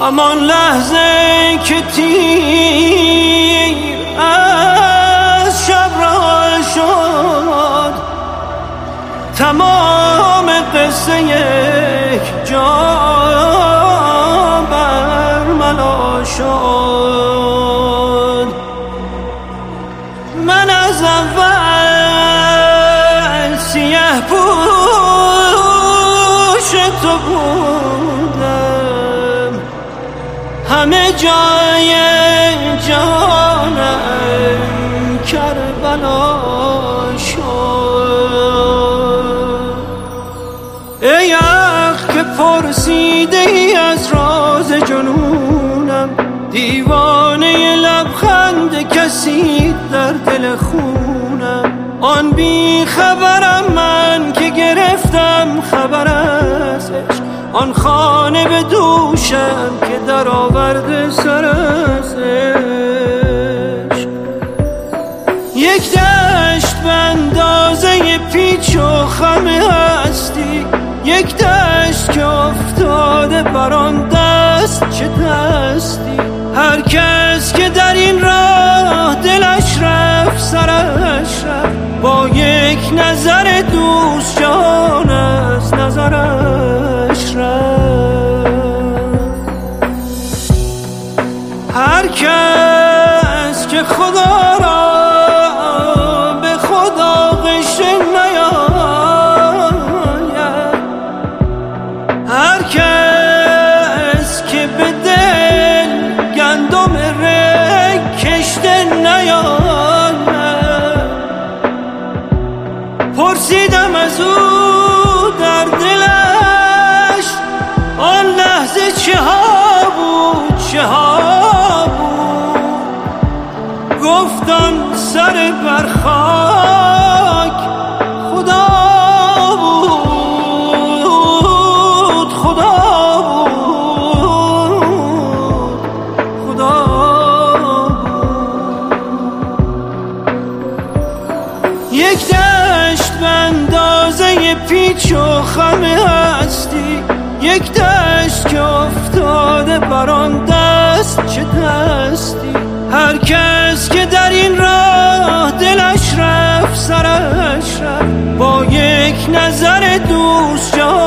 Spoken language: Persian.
همان لحظه که تیر از شب را شد، تمام قصه یک جا برملا شد. من از اول سیه پوش تو بودم، همه جای جانم کربلا شد. ای عقل که پرسیده ای از راز جنونم، دیوانه لبخند کسی در دل خونم. آن بی خبرم من که گرفتم خبر از عشق، آن خانه به دوشم که در آورده سر از عشق. یک دشت به اندازه پیچ و خم هستی، یک دشت که افتاده بر آن دست چه دستی. هر کس که در این راه دلش رفت سرش رفت، با یک نظر دوست جان از نظرش رفت. هر کس که خدا را به خدا غشه نیاید، هر کس که به دل گندم رگ کشته نیاید، پرسیدم از او در دلش آن لحظه چه ها بود، چه ها بود. گفتم سر بر خاک خدا بود، خدا بود، خدا بود. یک دشت به اندازه پیچ و خم هستی، یک دشت که افتاده بر آن دست چه دستی. هر کس که در این راه دلش رفت سرش رفت، با یک نظر دوست جان